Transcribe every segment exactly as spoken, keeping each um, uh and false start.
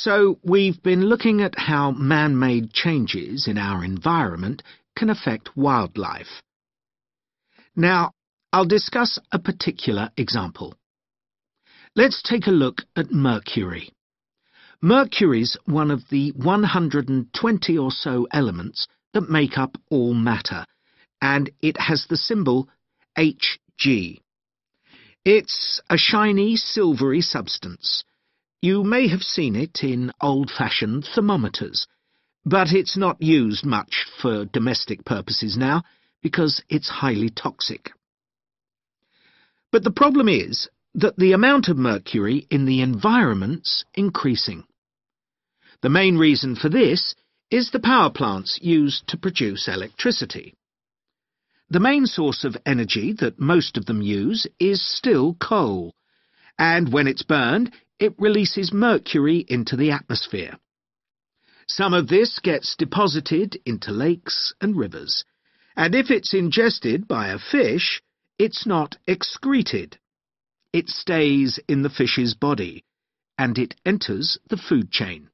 So we've been looking at how man-made changes in our environment can affect wildlife. Now, I'll discuss a particular example. Let's take a look at mercury. Mercury's one of the one hundred twenty or so elements that make up all matter, and it has the symbol H G. It's a shiny, silvery substance. You may have seen it in old-fashioned thermometers, but it's not used much for domestic purposes now because it's highly toxic. But the problem is that the amount of mercury in the environment's increasing. The main reason for this is the power plants used to produce electricity. The main source of energy that most of them use is still coal, and when it's burned, it releases mercury into the atmosphere. Some of this gets deposited into lakes and rivers, and if it's ingested by a fish, it's not excreted. It stays in the fish's body, and it enters the food chain.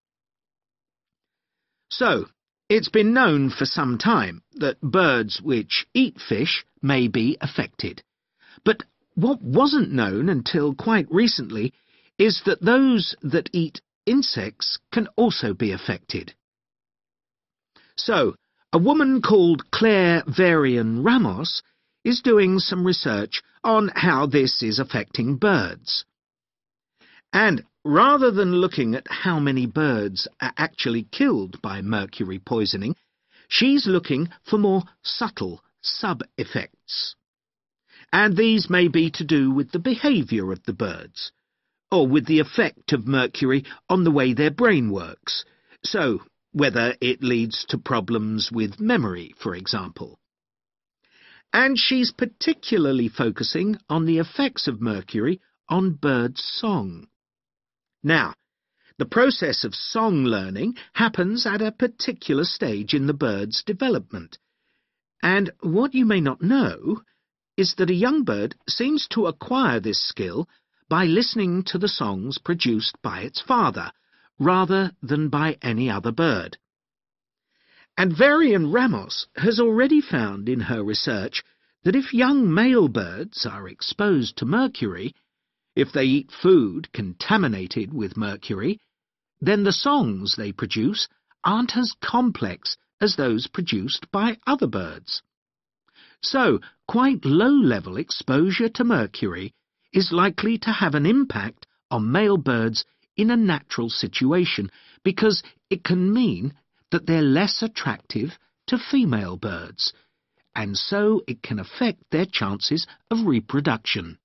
So, it's been known for some time that birds which eat fish may be affected. But what wasn't known until quite recently is that those that eat insects can also be affected. So, a woman called Claire Varian Ramos is doing some research on how this is affecting birds. And rather than looking at how many birds are actually killed by mercury poisoning, she's looking for more subtle sub-effects. And these may be to do with the behaviour of the birds, or with the effect of mercury on the way their brain works, so whether it leads to problems with memory, for example. And she's particularly focusing on the effects of mercury on bird song. Now, the process of song learning happens at a particular stage in the bird's development, and what you may not know is that a young bird seems to acquire this skill by listening to the songs produced by its father, rather than by any other bird. And Varian Ramos has already found in her research that if young male birds are exposed to mercury, if they eat food contaminated with mercury, then the songs they produce aren't as complex as those produced by other birds. So, quite low-level exposure to mercury is likely to have an impact on male birds in a natural situation, because it can mean that they're less attractive to female birds, and so it can affect their chances of reproduction.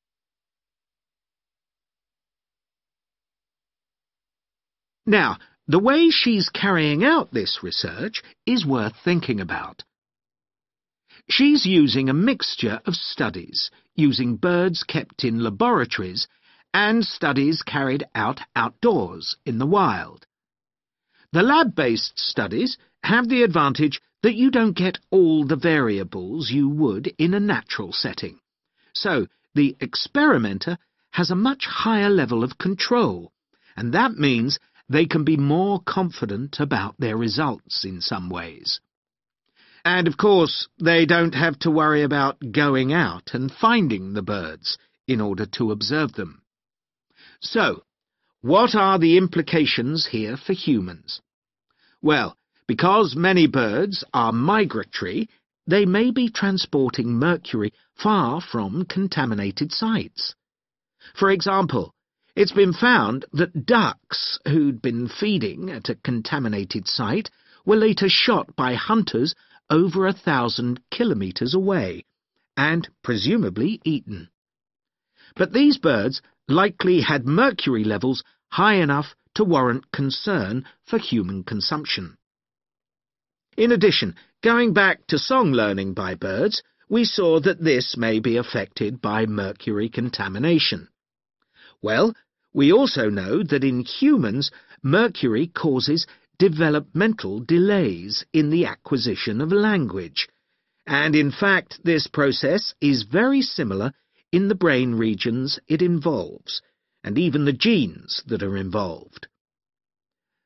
Now, the way she's carrying out this research is worth thinking about. She's using a mixture of studies, using birds kept in laboratories and studies carried out outdoors in the wild. The lab-based studies have the advantage that you don't get all the variables you would in a natural setting. So, the experimenter has a much higher level of control, and that means they can be more confident about their results in some ways. And of course, they don't have to worry about going out and finding the birds in order to observe them. So, what are the implications here for humans? Well, because many birds are migratory, they may be transporting mercury far from contaminated sites. For example, it's been found that ducks who'd been feeding at a contaminated site were later shot by hunters over a thousand kilometres away, and presumably eaten. But these birds likely had mercury levels high enough to warrant concern for human consumption. In addition, going back to song learning by birds, we saw that this may be affected by mercury contamination. Well, we also know that in humans, mercury causes developmental delays in the acquisition of language, and in fact this process is very similar in the brain regions it involves, and even the genes that are involved.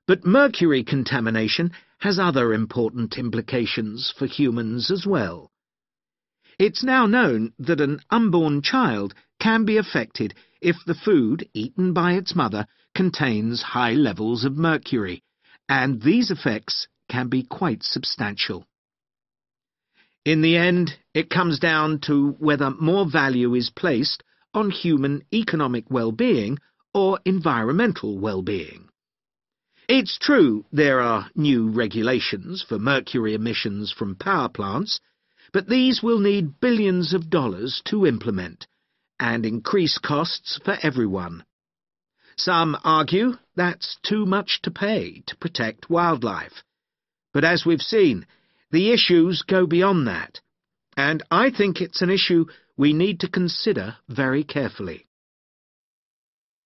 But mercury contamination has other important implications for humans as well. It's now known that an unborn child can be affected if the food eaten by its mother contains high levels of mercury, and these effects can be quite substantial. In the end, it comes down to whether more value is placed on human economic well-being or environmental well-being. It's true there are new regulations for mercury emissions from power plants, but these will need billions of dollars to implement and increase costs for everyone. Some argue that's too much to pay to protect wildlife. But as we've seen, the issues go beyond that, and I think it's an issue we need to consider very carefully.